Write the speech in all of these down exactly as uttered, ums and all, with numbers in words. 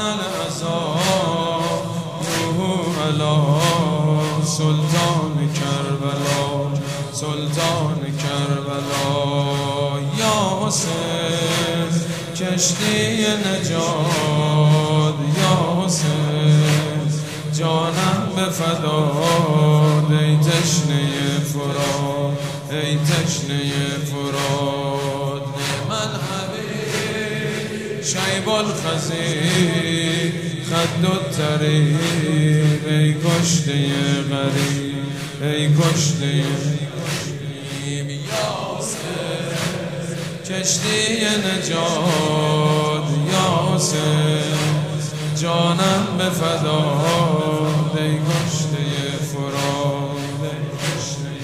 العذاب روح علی سلطان کربلا سلطان کربلا یا حسین کشتی نجات یا حسین جانم به فداد ای تشنه فرات ای تشنه فرات نعم الحبیب شیب الخزیر خد الطریق ای کشته غریب ای کشته غریب یا حسین کشتی نجات یا حسین جانم به فداد ای کشته فرات ای کشته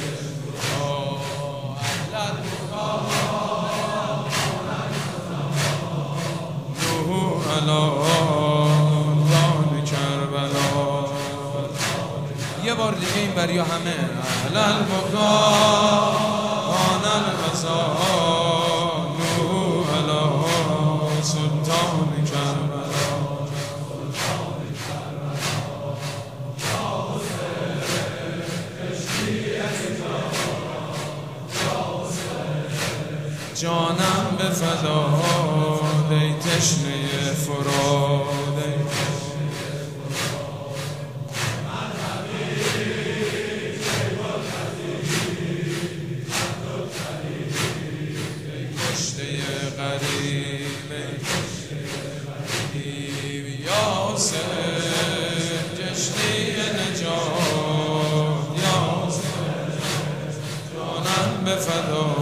فرات روح علی یه بار دیگه این بریا همه اهل البکا آن العذاب روح علی سلطان کربلا جانم به فداد ای تشنه فرات غریب غریب یا حسین کشتی نجات یا حسین جانم به فدا